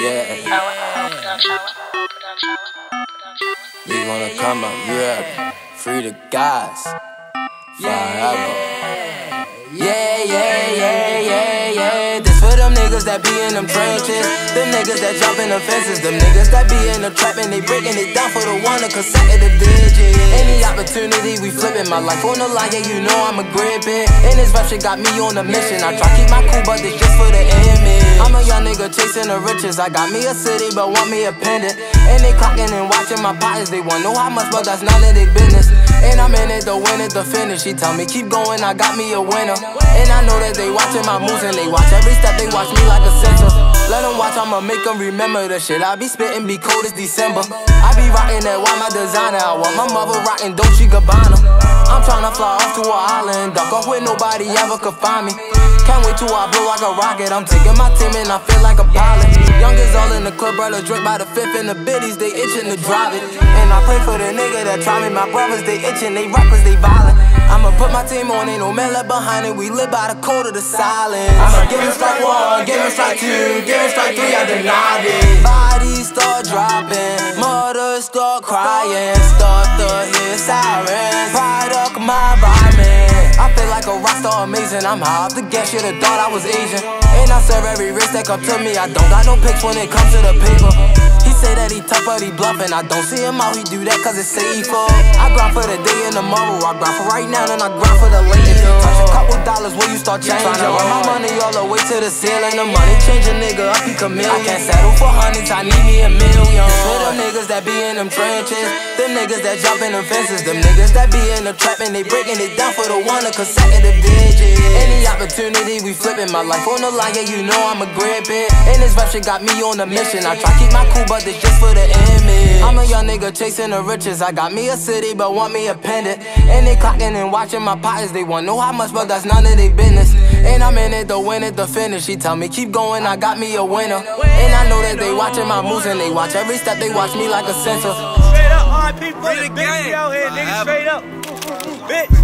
We gonna come up, yeah. Free the guys forever. Yeah. This for them niggas that be in them trenches, them niggas that jump in the fences, them niggas that be in the trap and they breaking it down for the one of consecutive digits. Any opportunity, we flipping my life on the line, yeah, you know I'ma grip it. And this rap shit got me on a mission. I try keep my cool, but this just for the image. I'm a young nigga chasing the riches. I got me a city, but want me a pendant. And they clocking and watching my pockets. They wanna know how much, but that's none of their business. And I'm in it, the win it, the finish. She tell me keep going, I got me a winner. And I know that they watching my moves and they watch every step, they watch me like a sensor. Let them watch, I'ma make them remember the shit I be spitting be cold as December. I be rocking that while my designer. I want my mother rocking Dolce Gabbana. I'm tryna fly off to an island, duck off where nobody ever could find me. Can't wait till I blow like a rocket. I'm taking my team and I feel like a pilot. Youngest all in the club, brother drink by the fifth, and the biddies they itching to drive it. And I pray for the nigga that try me. My brothers they itching, they reckless, they violent. I'ma put my team on, ain't no man left behind it. We live by the code of the silence. I'ma give him strike one, give him strike two, give him strike three, I denied it. Bodies start dropping, mothers start crying, start to hear sirens. Pride up my environment. I feel like a rock star, amazing. I'm high off the gas, should've thought I was Asian. And I serve every wrist that come to me. I don't got no pics when it comes to the paper. He say that he tough but he bluffing. I don't see him out, he do that cause it's safer. I grind for the day and tomorrow. I grind for right now and I grind for the later. If you touch a couple dollars, where you start changing? Tryna run my money all the way to the ceiling. The money change a nigga up, he chameleon. I can't settle for hundreds, I need me a million. This for them niggas that be in them trenches, them niggas that jump in them fences, them niggas that be in the trap and they breaking it down for the one of consecutive digits. Any opportunity, we flipping my life on the line, yeah, you know I'ma grip it. And this rap shit got me on a mission. I try keep my cool, but this just for the image. I'm a young nigga chasing the riches. I got me a city, but want me a pendant. And they clocking and watching my pockets. They wanna know how much, but that's none of their business. And I'm in it, the win it, the finish. She tell me keep going, I got me a winner. And I know that they watching my moves and they watch every step, they watch me like a sensor. Straight up, RIP for the bitch out here, nigga, straight up. Bitch.